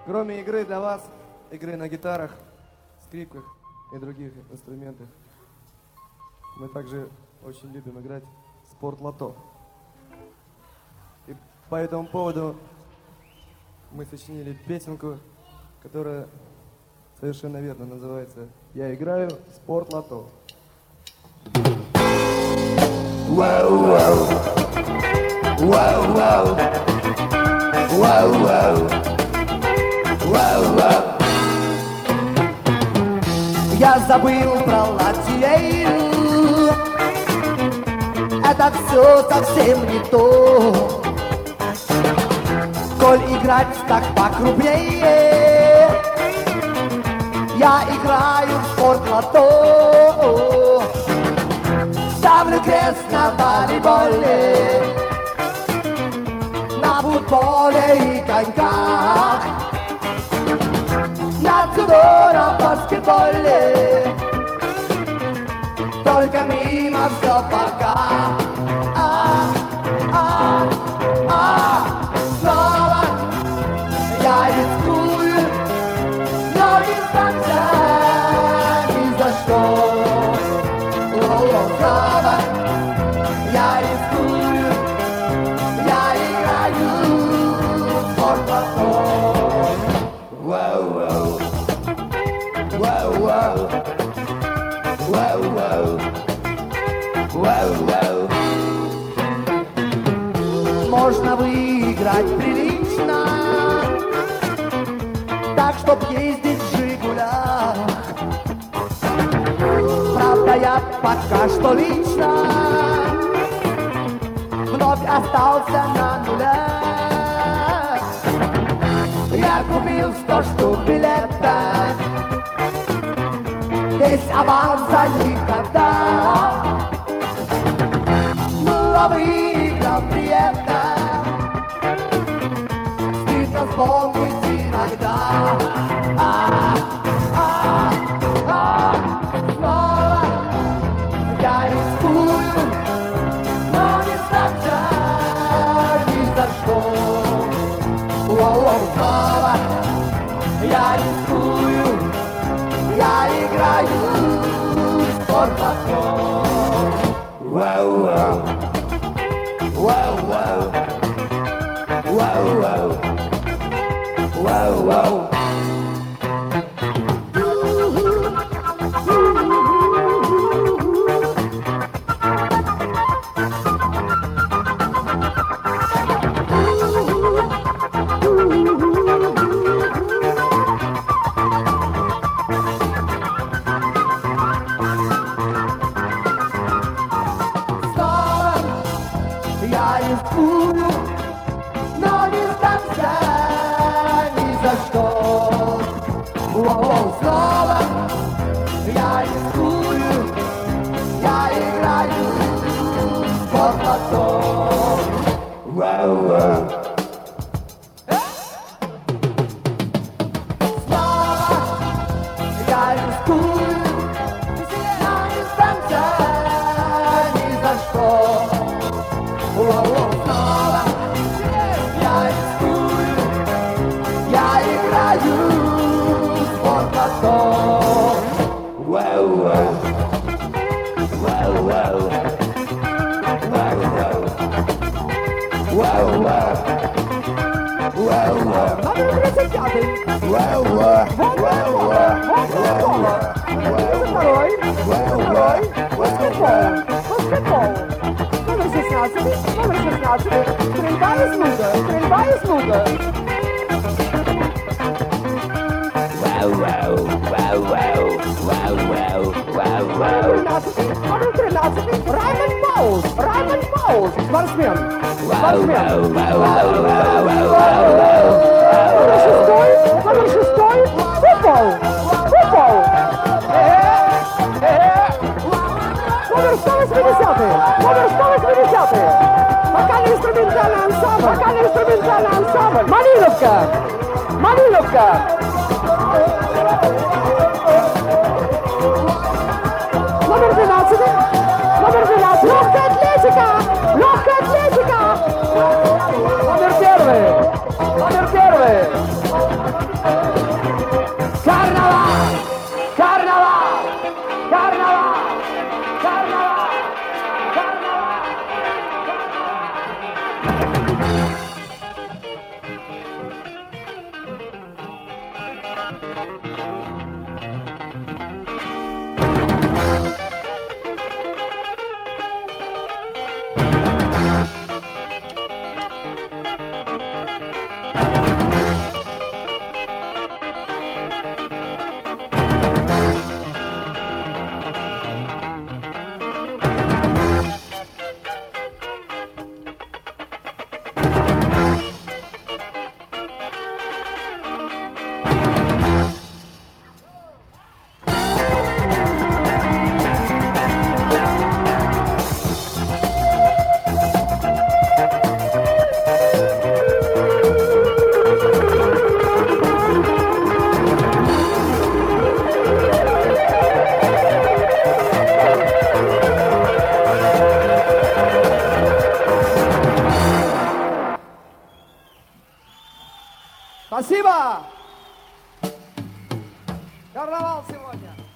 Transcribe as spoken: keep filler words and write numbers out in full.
Кроме игры для вас, игры на гитарах, скрипках и других инструментах, мы также очень любим играть в спорт-лото. И по этому поводу мы сочинили песенку, которая совершенно верно называется «Я играю в спорт-лото». Вау, вау, вау, вау, вау, вау, вау, вау. Я забыл про лотерею, это все совсем не то. Коль играть так покрупнее, я играю в спорт-лото. Ставлю крест на волейболе, на футболе и коньках, на дзюдо, на баскетболе, только мимо все пока. А, а, а, снова я рискую, но не сдамся ни за что. Снова я рискую, я играю в спорт-лото. Вау, вау, вау, вау, вау, вау, вау, вау. Можно выиграть прилично, так чтоб ездить в «Жигулях». Правда, я пока что лично вновь остался на нулях. Я купил сто штук билетов, весь аванса никогда. Ну, а выиграл приятно, стыдно вспомнить иногда. А, а, а. Я рискую, но не сдамся ни за что. Воу-воу, снова я рискую, я играю в спорт-лото. Вау-вау, вау-вау, вау-вау, вау-вау. Я рискую, но не сдамся ни за что. Воу, снова я рискую, я играю в спорт-лото. Вау-вау. Снова я рискую, но не сдамся ни за что. Снова я рискую, я играю в спорт-лото. Вау-вау, вау-вау, вау-вау, вау-вау, вау-вау. Номер тридцать пятый. Вау-вау, вау-вау, вау-вау. тридцать второй, тридцать второй, баскетбол, баскетбол. Номер шестнадцать, номер шестнадцать, стрельба из лука, стрельба из лука. Вау-вау, вау-вау, вау-вау, вау-вау. Номер тринадцать, Раймонд Паулс, Раймонд Паулс, спортсмен, спортсмен. Номер шестой, номер шестой, футбол, футбол. Номер сто восьмидесятый, номер сто восьмидесятый. Вокально-инструментальный ансамбль, вокально-инструментальный ансамбль. Малиновка, Малиновка. Номер двенадцать, номер двенадцать. Легкая атлетика, легкая атлетика. Номер первый, номер первый. Спасибо! Карнавал сегодня.